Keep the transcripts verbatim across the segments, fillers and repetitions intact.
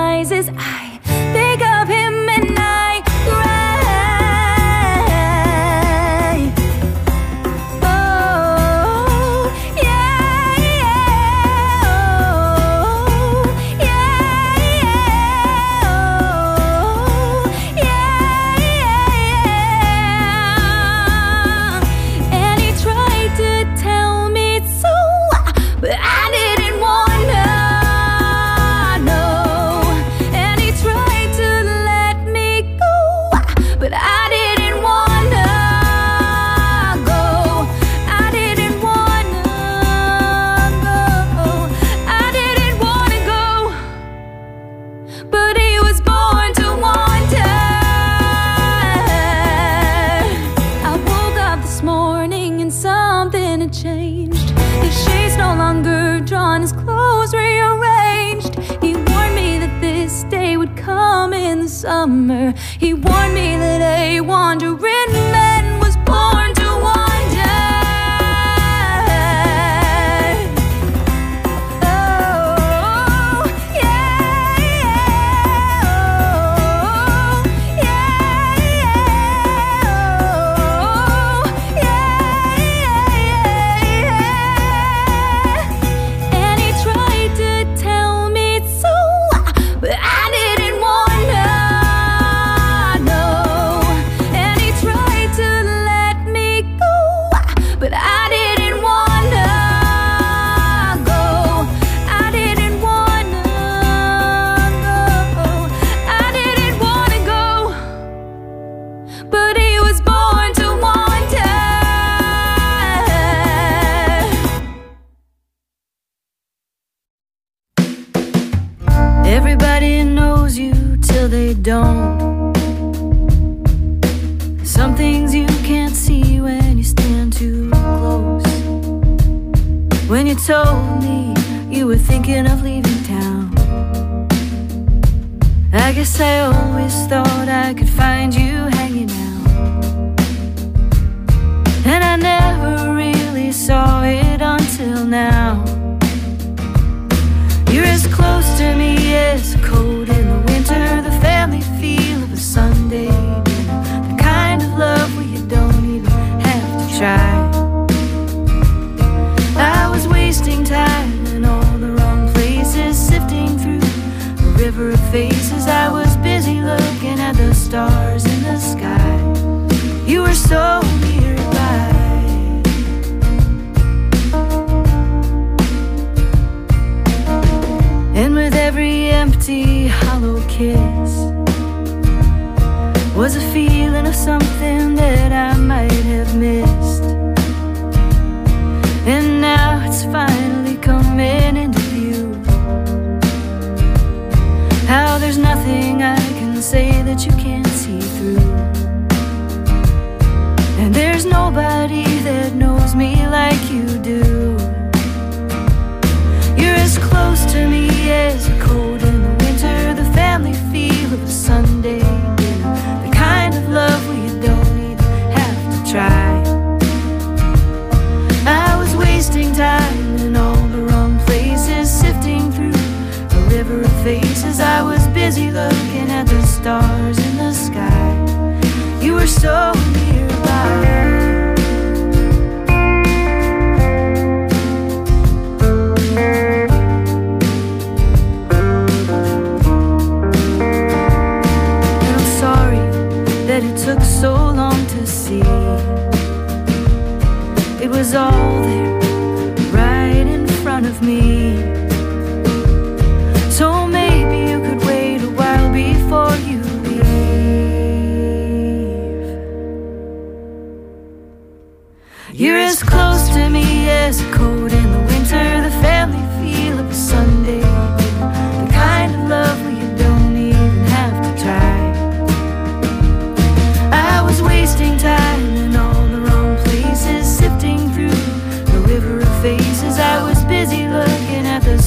rises, I think of him and I cry. Oh, yeah, yeah, oh, yeah, yeah, oh, yeah, yeah. And he tried to tell me so, but I didn't want to know. And he tried to let me go, but I didn't want to go. I didn't want to go. I didn't want to go. But he was born to wander. I woke up this morning and something had changed. The shades no longer drawn, his clothes rearranged. He warned me that this day would come in the summer. He warned me that a wandering man was born to wander. Oh, yeah, yeah, oh, yeah, yeah, oh, yeah, yeah, yeah. And he tried to tell me so, but I didn't want to know. And he tried to let me go, but I didn't want to go. I didn't want to go. I didn't want to go. But he was born to wander. Everybody knows you till they don't. Some things you can't see when you stand too close. When you told me you were thinking of leaving town, I guess I always thought I could find you hanging out. And I never really saw it until now. You're as close to me as cold in the winter, the family feel of a Sunday dinner, the kind of love where you don't even have to try. I was wasting time in all the wrong places, sifting through a river of faces. I was busy looking at the stars in the sky. You were so nearby. And with every empty, hollow kiss was a feeling of something that I might have missed. And now it's finally coming into view, how there's nothing I can say that you can't see through. And there's nobody that knows me like you do. You're as close to me as cold in the winter, the family feel of a Sunday dinner, the kind of love where you don't even have to try. I was wasting time in all the wrong places, sifting through a river of faces. I was busy looking at the stars in the sky. You were so nearby. It took so long to see. It was all there, right in front of me. So maybe you could wait a while before you leave. You're as close to me as cold in the winter, the family feel of a Sunday dinner, the kind of love where you don't even have to try. I was wasting time in all the wrong places, sifting through a river of faces. I was busy looking at the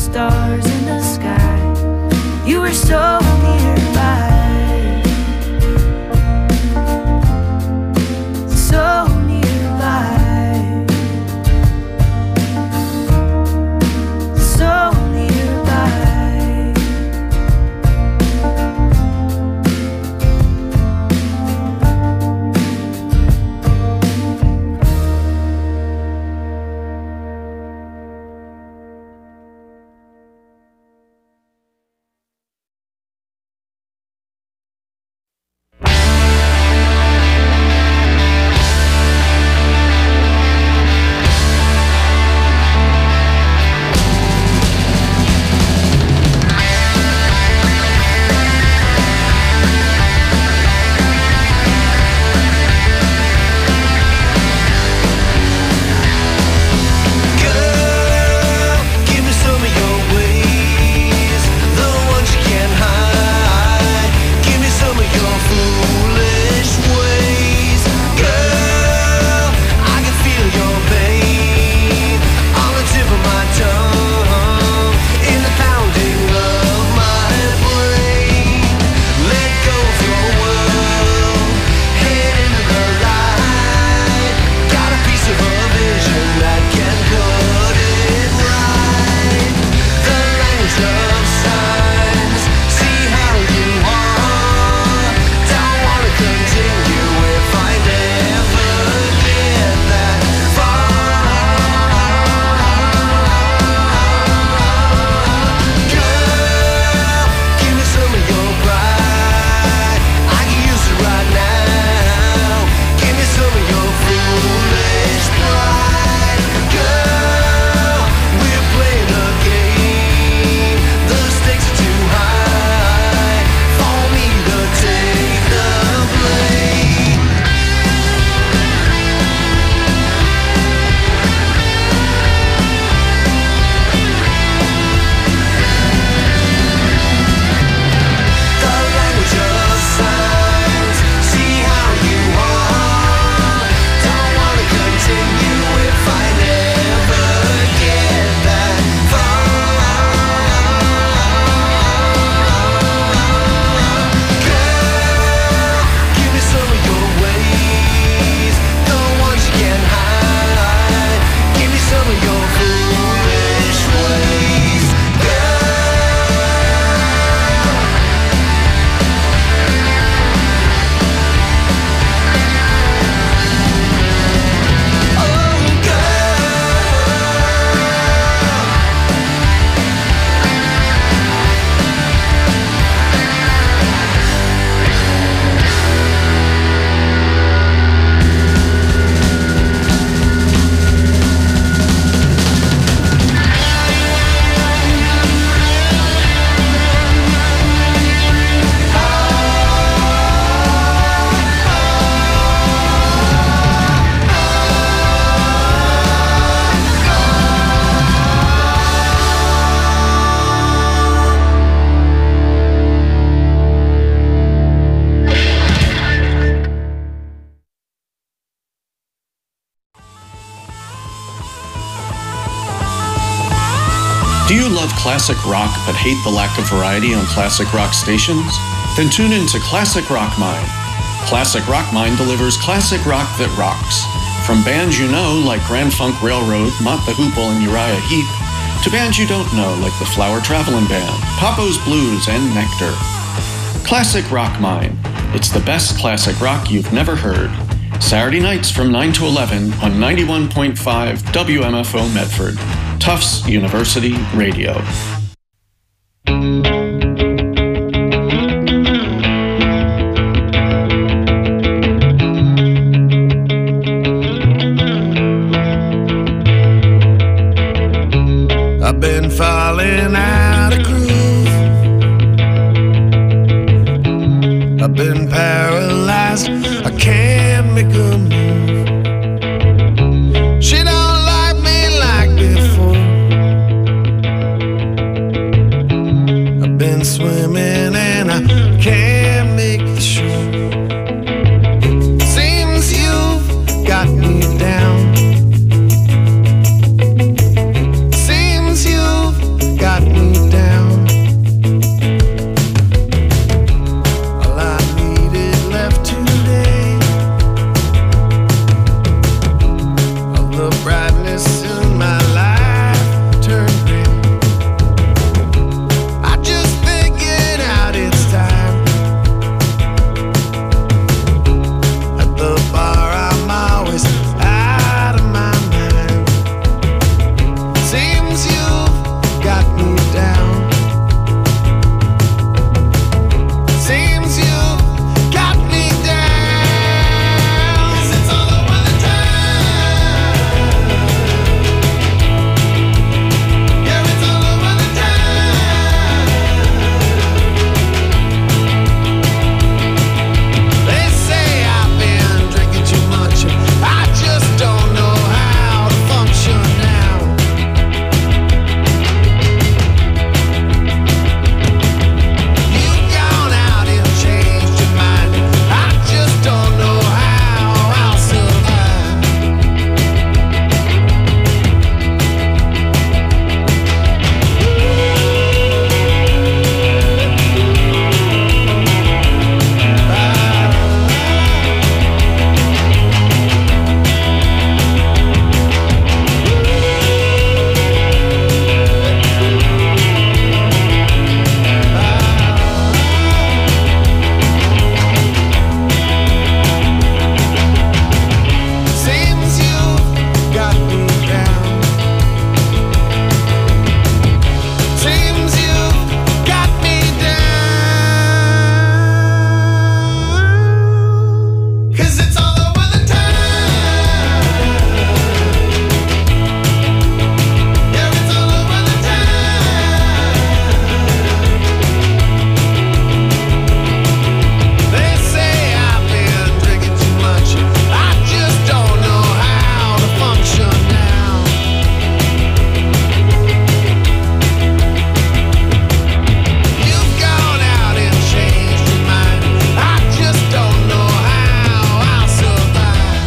love classic rock but hate the lack of variety on classic rock stations? Then tune in to Classic Rock Mine. Classic Rock Mine delivers classic rock that rocks. From bands you know like Grand Funk Railroad, Mott the Hoople, and Uriah Heep, to bands you don't know like the Flower Travelin' Band, Papo's Blues, and Nectar. Classic Rock Mine. It's the best classic rock you've never heard. Saturday nights from nine to eleven on ninety-one point five W M F O Medford, Tufts University Radio. I've been falling out of groove. I've been paralyzed. I can't make a move. She don't like me like before. I've been swimming and I can't make the shore. Seems you've got me down. Seems you've got me down. All I needed left today, all the brightness in my life turned gray. I just figured out it's time. At the bar I'm always out of my mind. Seems you've got me down. Seems you've got me down. 'Cause it's all over the town. Yeah, it's all over the town. They say I've been drinking too much. I just don't know how to function now. You've gone out and changed your mind. I just don't know how I'll survive. Seems you've got me down. Seems you've got me down. 'Cause it's all over the town. Yeah, it's all over the town. They say I've been drinking too much. I just don't know how to function now. You've gone out and changed your mind. I just don't know how I'll survive.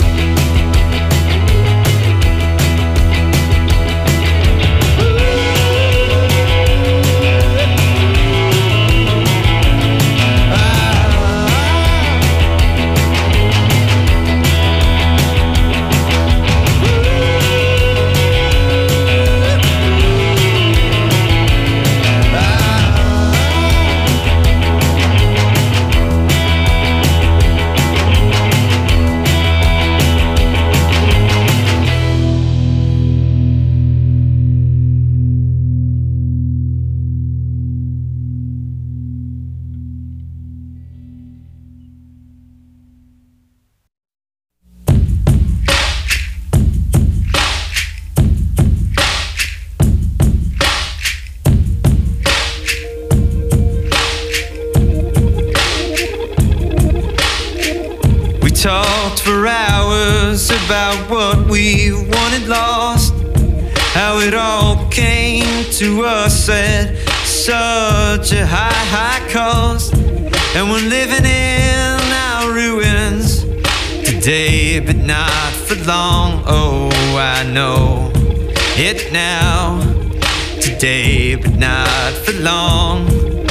We talked for hours about what we wanted lost, how it all came to us at such a high, high cost. And we're living in our ruins today, but not for long. Oh, I know it now. stay, but not for long.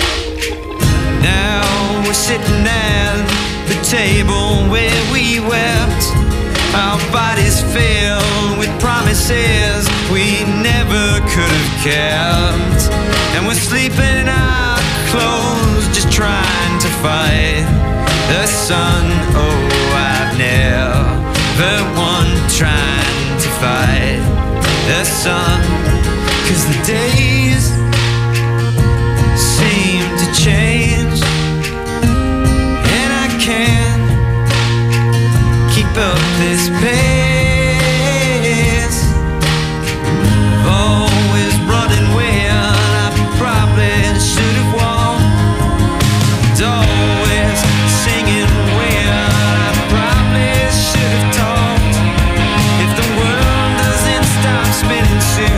Now we're sitting at the table where we wept. Our bodies filled with promises we never could have kept. And we're sleeping in our clothes, just trying to fight the sun. Oh, I've never won trying to fight the sun. 'Cause the days seem to change, and I can't keep up this pace. Always running when I probably should have walked. Always singing when I probably should have talked. If the world doesn't stop spinning soon,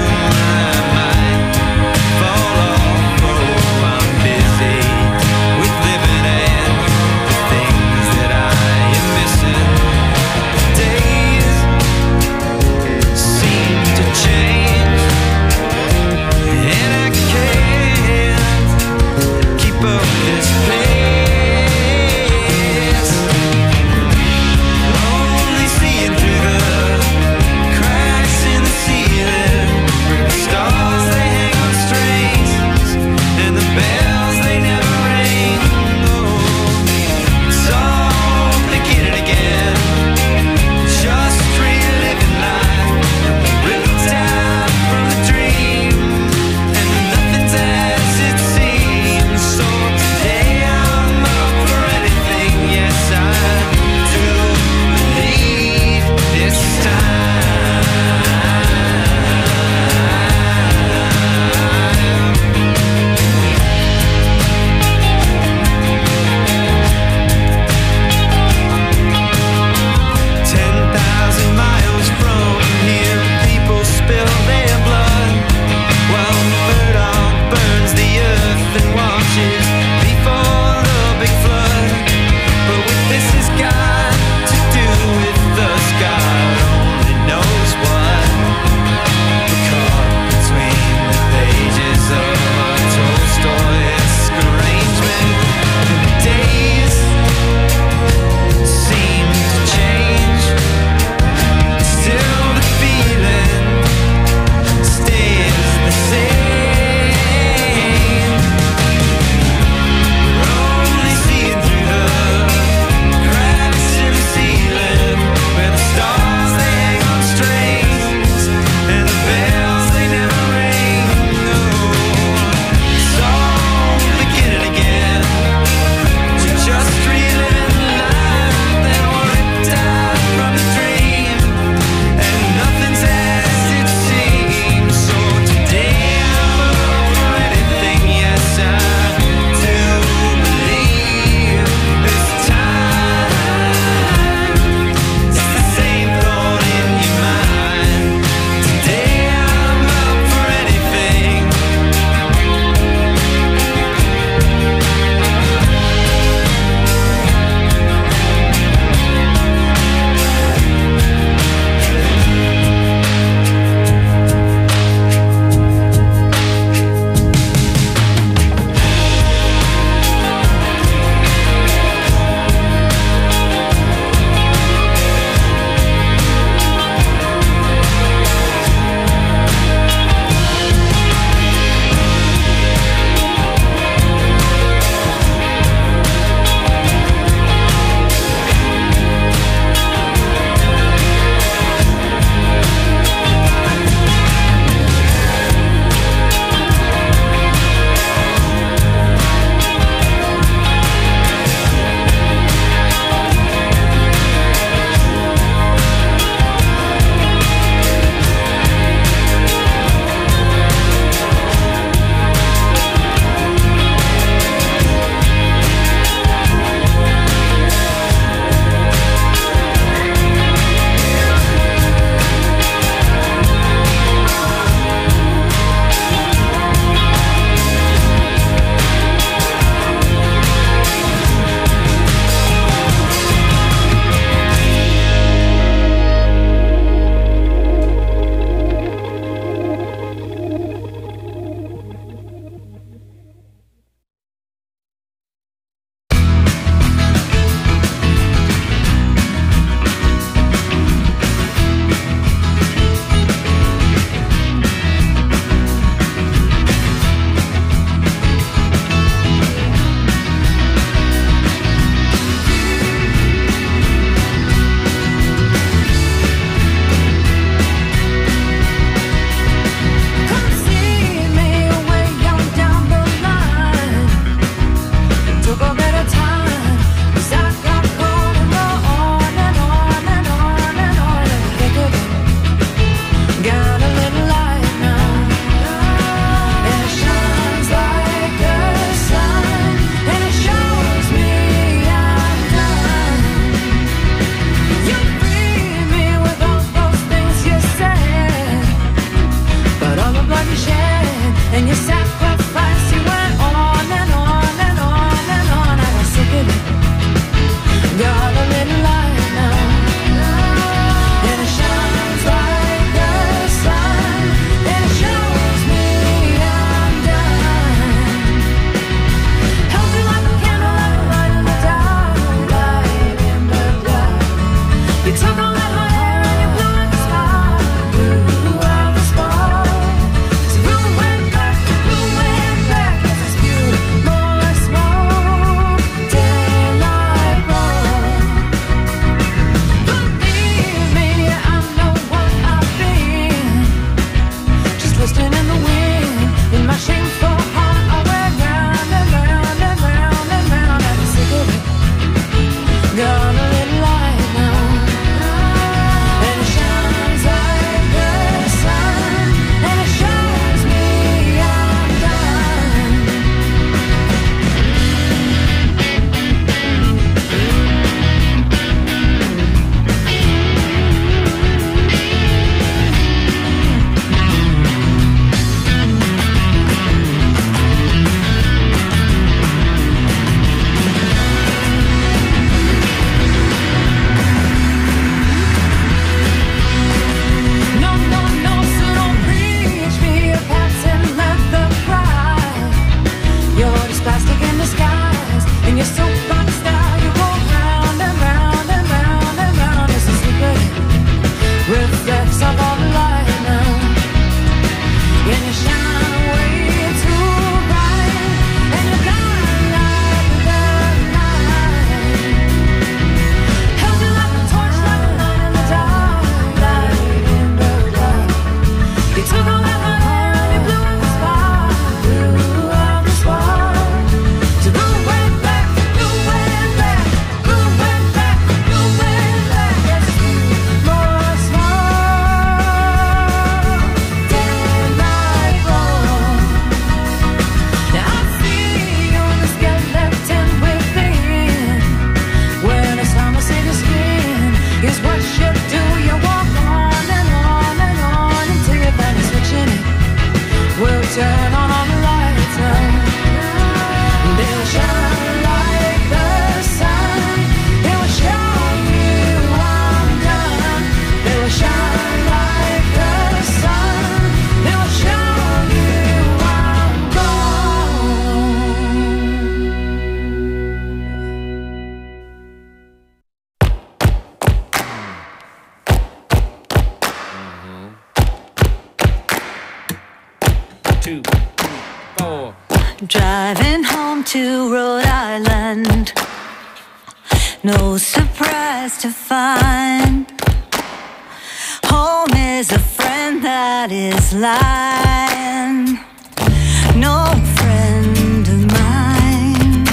two, three, four. Driving home to Rhode Island, no surprise to find home is a friend that is lying, no friend of mine.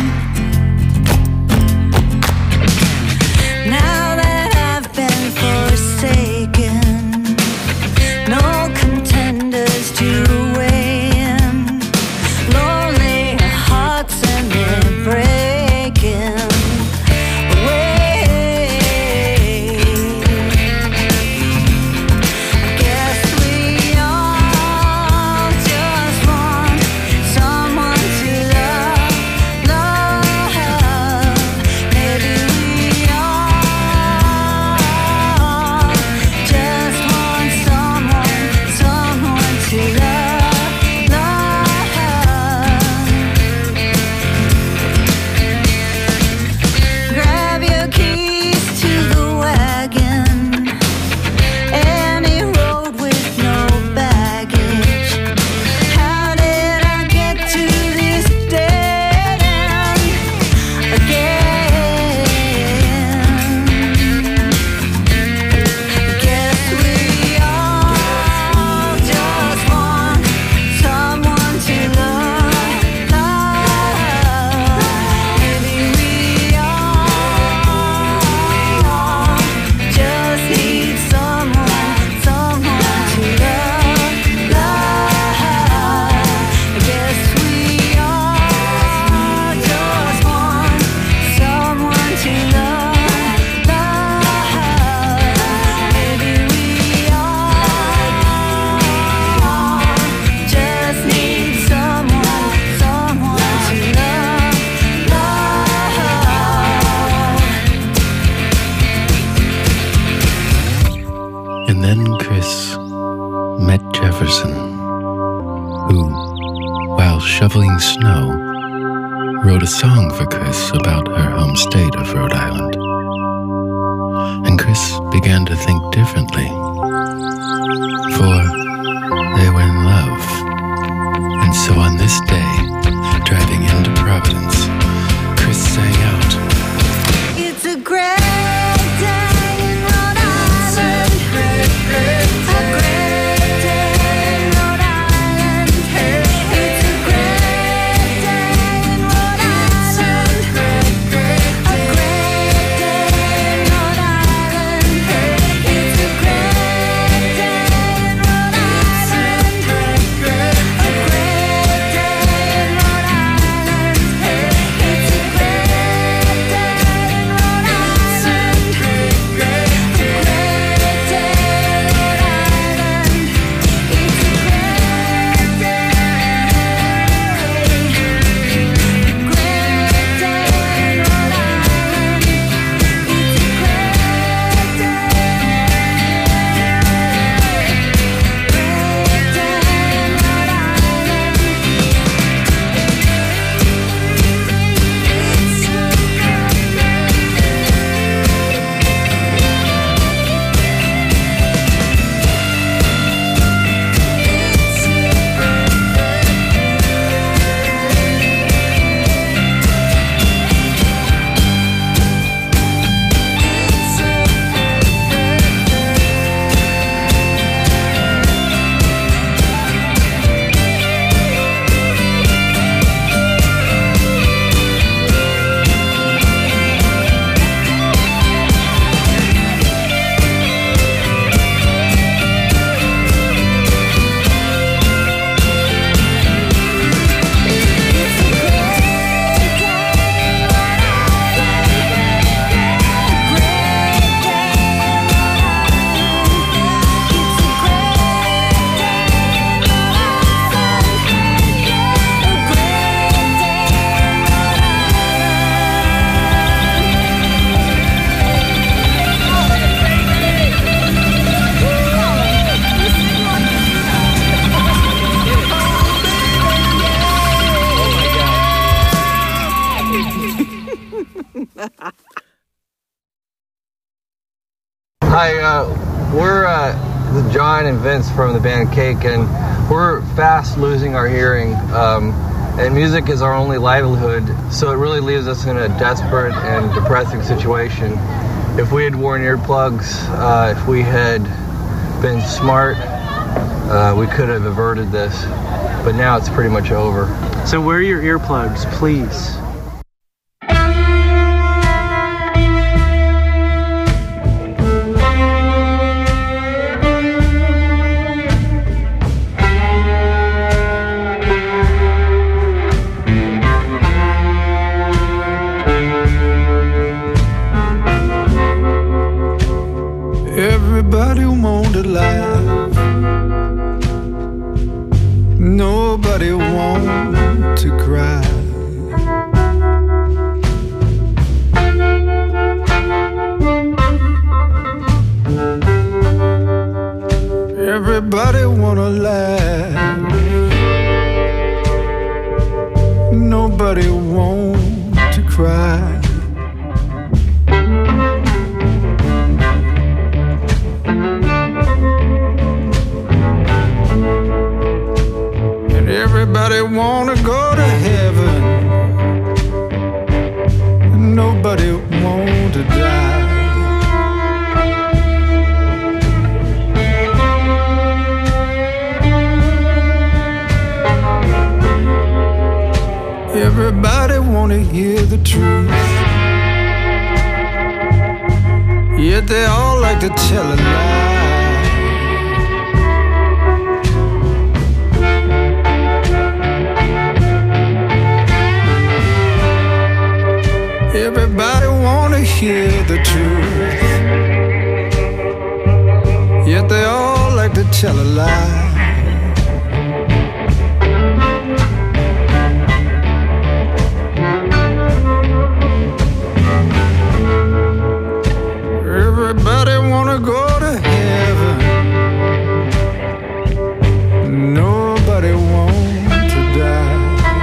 Now that I've been forsaken, no contenders to weigh in, lonely hearts and they're breaking away. I guess we all just want someone to love, love. Maybe we all just want someone, someone to love, love. Grab your keys to the wagon, any road with no baggage. How did I get to this dead end again? Guess we all just want someone to love, love. Maybe we all just need someone, someone to love, love. I guess we all just want someone to love, love. Maybe we all just need someone, someone to love, love. And then Chris met Jefferson, who, while shoveling snow, wrote a song for Chris about her home state of Rhode Island. And Chris began to think differently, for they were in love. And so on this day, driving into Providence, Chris sang out, It's a great day in Rhode Island. A great day in Rhode Island. It's a great day in Rhode Island. A great day in Rhode Island. It's a great day in Rhode Island. A great day in Rhode Island. It's a great day in Rhode Island. A great day in Rhode Island. It's a great Hi, uh, we're uh, John and Vince from the band Cake, and we're fast losing our hearing. Um, and music is our only livelihood, so it really leaves us in a desperate and depressing situation. If we had worn earplugs, uh, if we had been smart, uh, we could have averted this. But now it's pretty much over. So wear your earplugs, please. Everybody want to laugh. Nobody want to cry. Everybody wanna laugh. Nobody want to cry. Everybody wanna go to heaven. Nobody want to die. Everybody wanna hear the truth, yet they all like to tell a lie. Everybody wanna hear the truth, yet they all like to tell a lie. Everybody wanna go to heaven. Nobody want to die.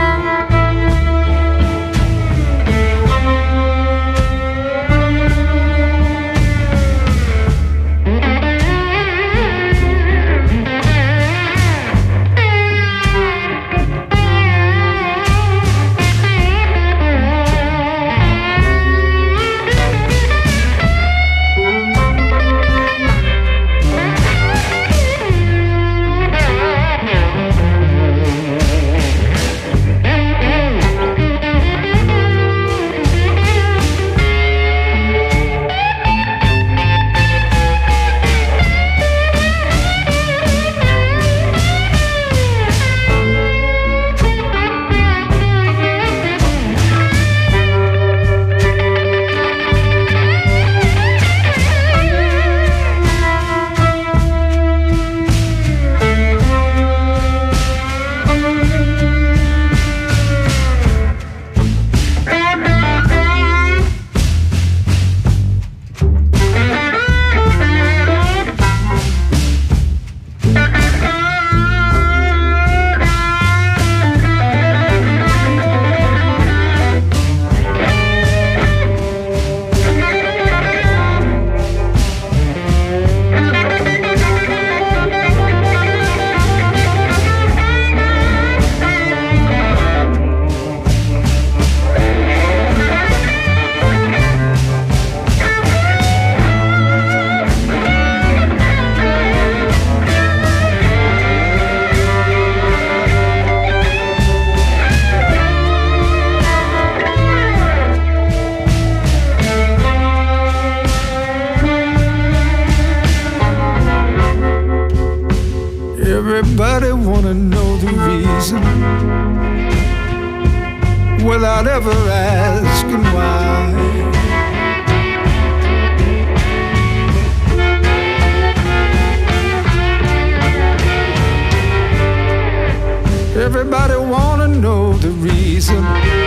Everybody wanna know the reason without ever asking why. Everybody wanna know the reason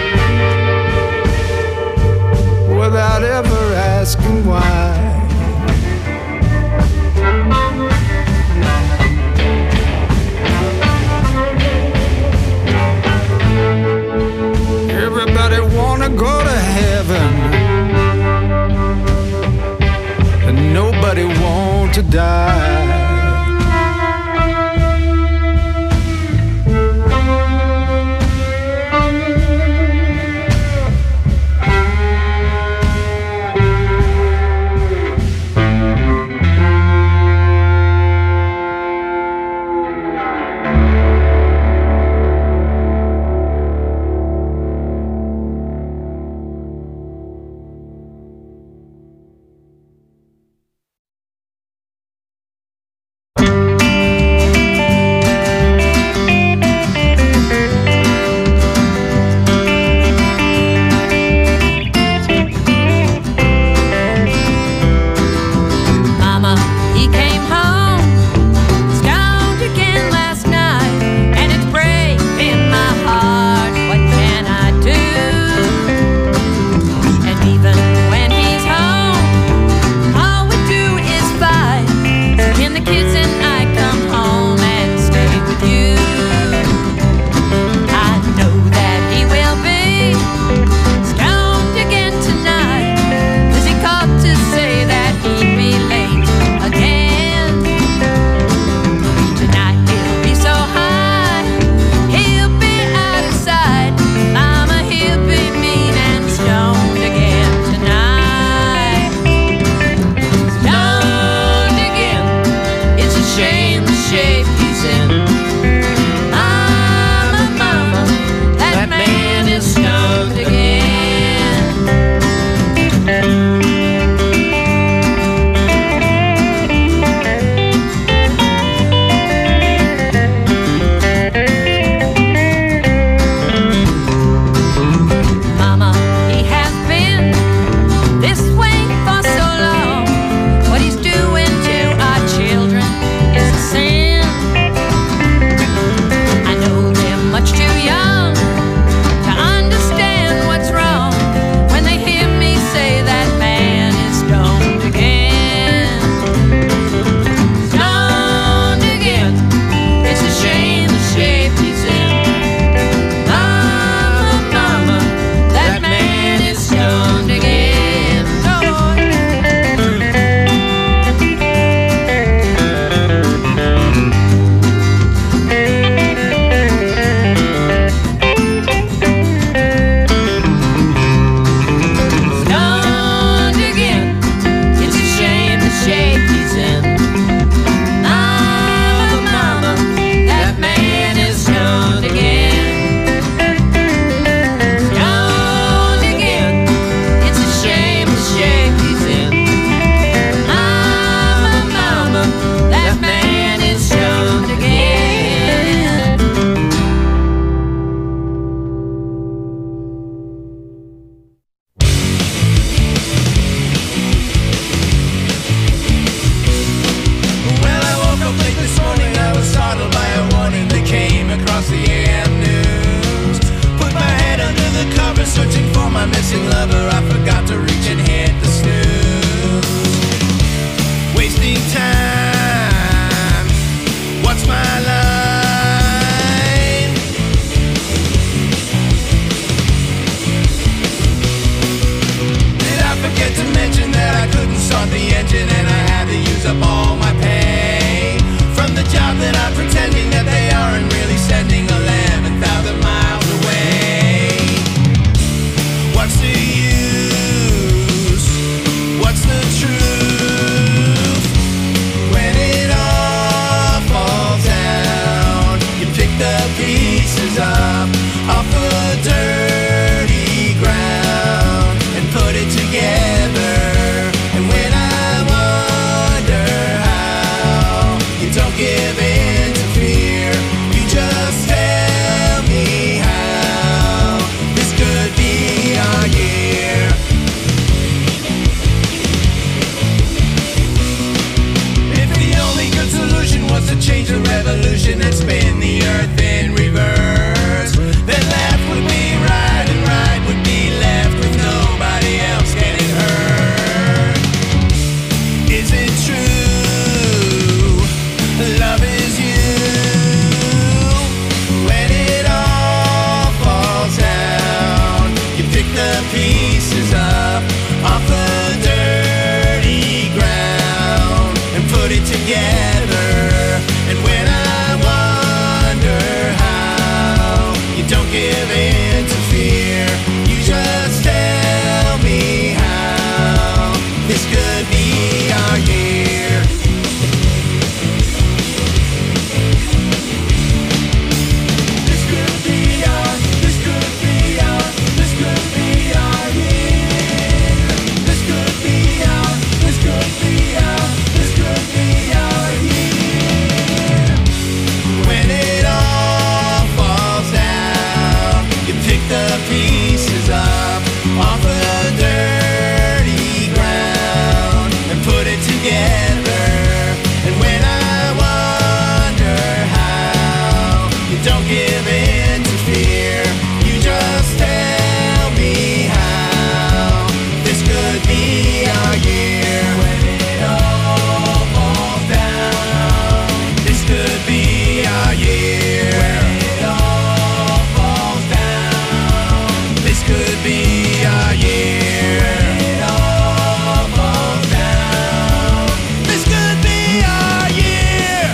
without ever asking why. Everybody wanna go to heaven, and nobody want to die. start the engine and I had to use up all my pay. From the job that I'm pretending that they aren't really sending eleven thousand miles away. What's the use? What's the truth? When it all falls down, you pick the pieces up off the dirty ground and put it together. And when I wonder how you don't give in to fear, you just tell me how this could be our year. If the only good solution was to change the revolution and spin the earth in reverse, then left would be right and right would be left with nobody else getting hurt. Is it true? Love is you. When it all falls down, you pick the pieces up off the dirty ground and put it together. And when I wonder how you don't give in to fear, you just tell me how this could be our year. This could be our, this could be our, this could be our year. This could be our, this could be our, this could be our year. When it all falls down, you pick the pieces up off the dirty ground and put it together. And when I wonder how you don't give in to fear, you just tell me how this could be our year. When it all falls down, this could be our year. When it all falls down, this could be our year. When it all falls down, this could be our year.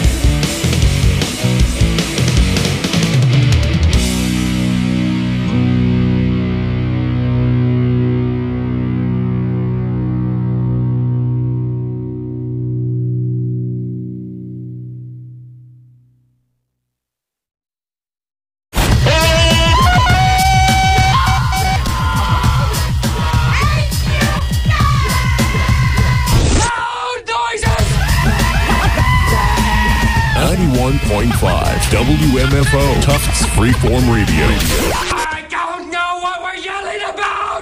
ninety-one point five W M F O Tufts Freeform Radio. I don't know what we're yelling about!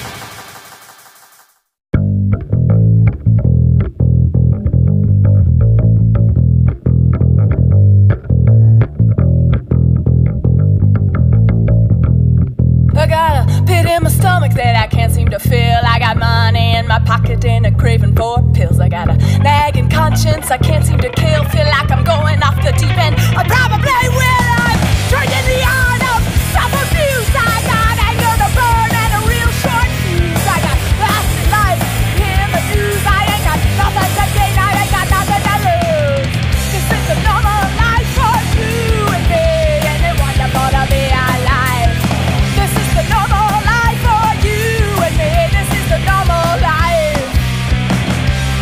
I got a pit in my stomach that I can't seem to fill. I got money in my pocket and a craving for pills. I got a nagging conscience I can't seem to kill. Feel like I'm going off the deep end. I probably will. I'm drinking the art of self-abuse. I got anger to burn and a real short fuse. I got lasting life in the news. I ain't got nothing to gain. I ain't got nothing to lose. This is the normal life for you and me. And it wonderful to be alive. This is the normal life for you and me. This is the normal life.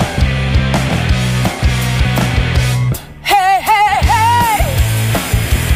Hey, hey, hey.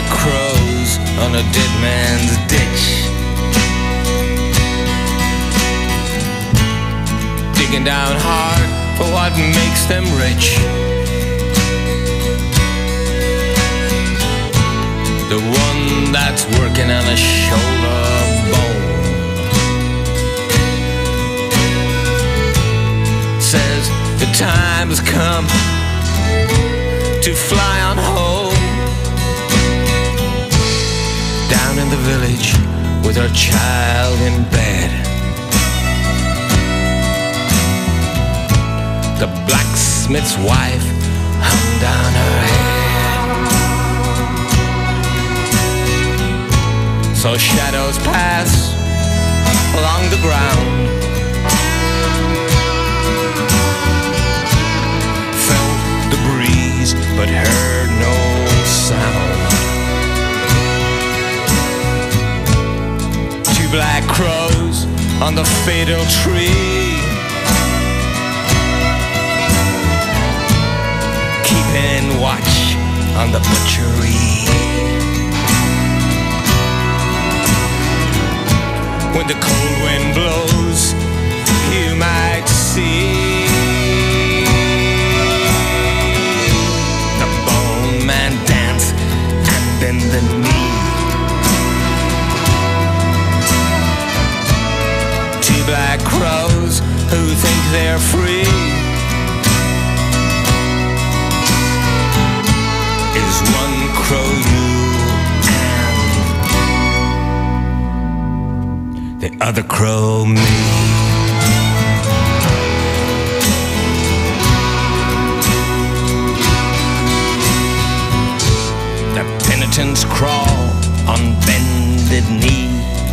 black crows on a dead man's ditch, digging down hard for what makes them rich. The one that's working on a shoulder bone says the time has come to fly on home, down in the village with her child in bed. The blacksmith's wife hung down her head. So shadows pass along the ground, felt the breeze but heard no sound. Two black crows on the fatal tree, keeping watch on the butchery. When the cold wind blows, you might see the bone man dance and bend the knee. Two black crows who think they're free is one crow you and the other crow me. The penitents crawl on bended knee.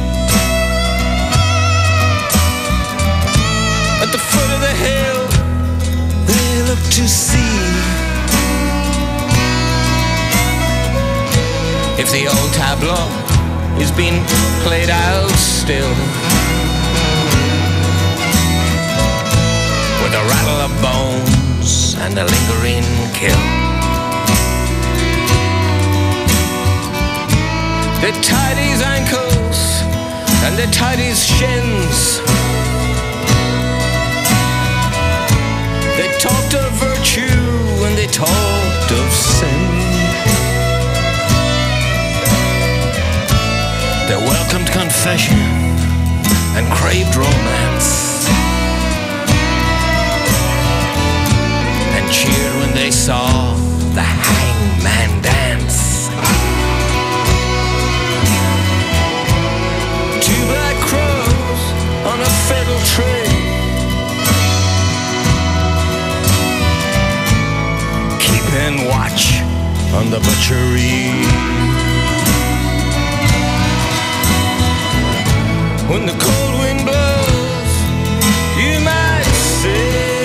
At the foot of the hill they look to see if the old tableau is being played out still, with a rattle of bones and a lingering kill. They tied his ankles and they tied his shins. They talked of virtue and they talked of sin. They welcomed confession and craved romance, and cheered when they saw the hangman dance. Two black crows on a fatal tree, keeping watch on the butchery. When the cold wind blows, you might say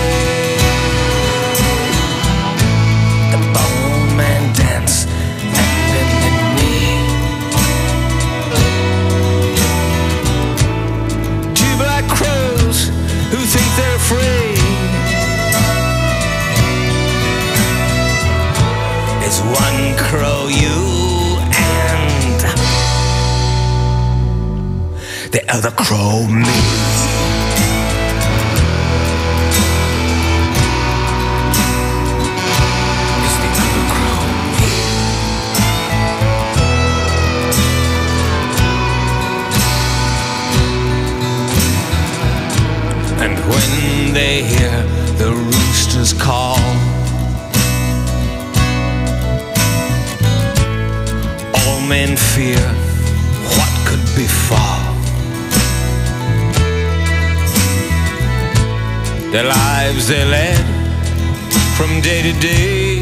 the bone man dance and bend the knee. Two black crows who think they're free is one crow you the other crow me. It's the other crow me. And when they hear the roosters call, all men fear what could befall. The lives they led from day to day,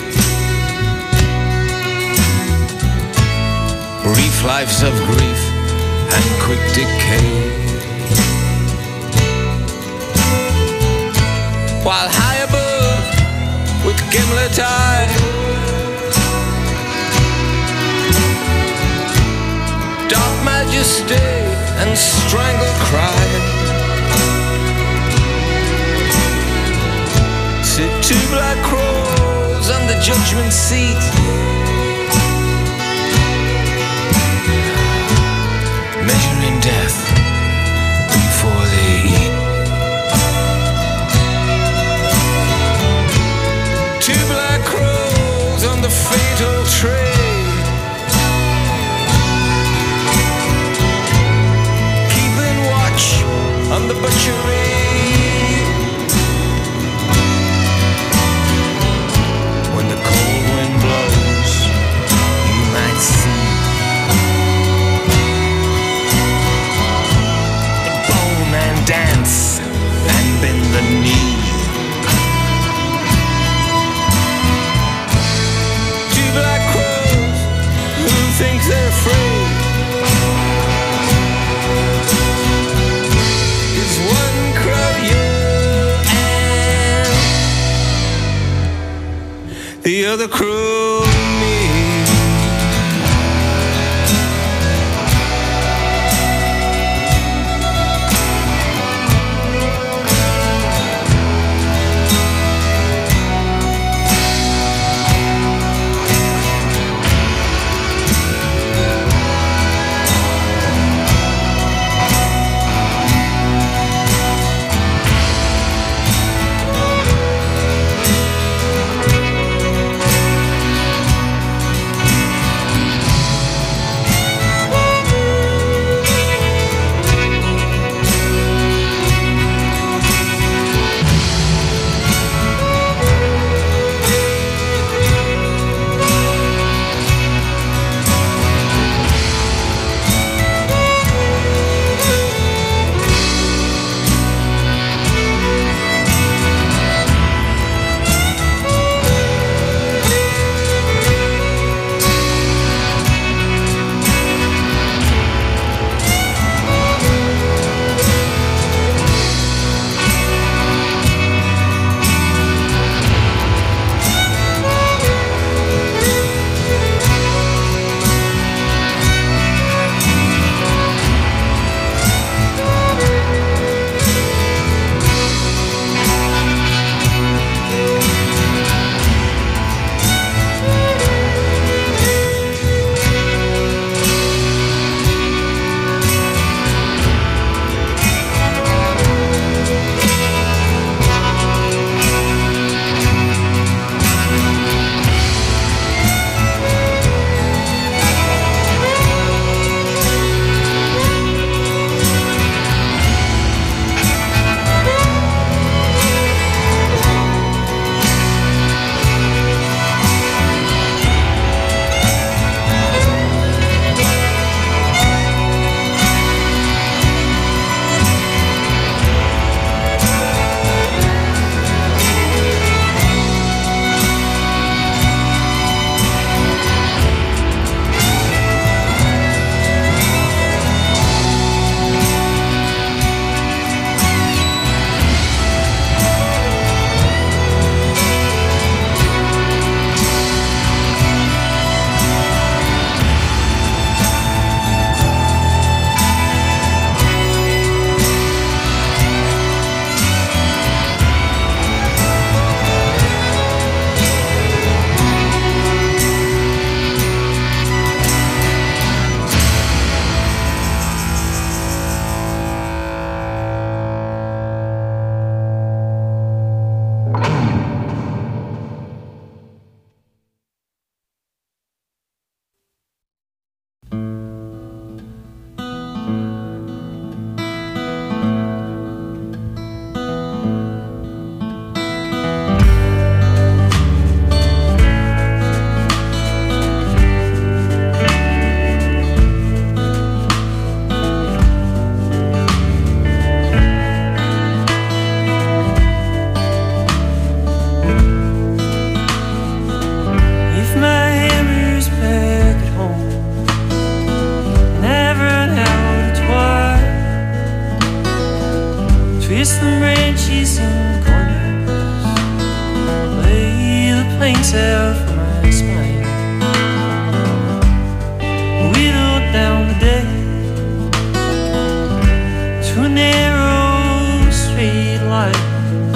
brief lives of grief and quick decay. While high above with gimlet eye, dark majesty and strangled cry, sit two black crows on the judgment seat, mourning death before they eat. Two black crows on the fatal trade, keeping watch on the butchery. When the cold wind blows, you might see the bowman dance and bend the knee. Two black crows who think they're free. Is one crow you and the other crow me. Twist the branches and corners, lay the planks out for my spine, whittle down the day to a narrow straight line,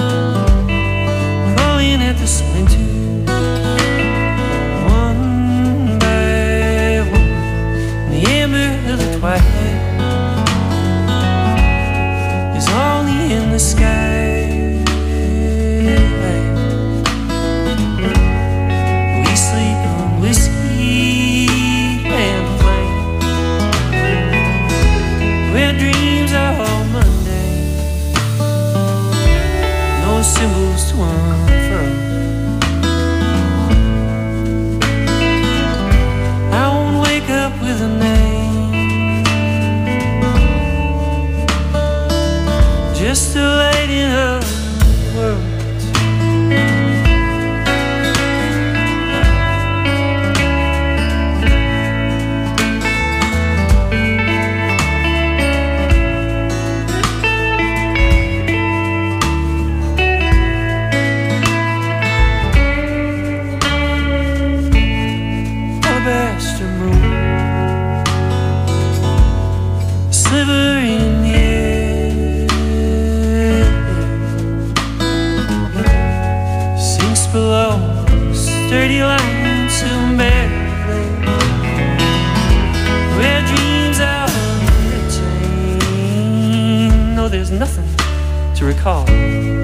pulling at the splinters one by one in the amber of the twilight. nothing to recall.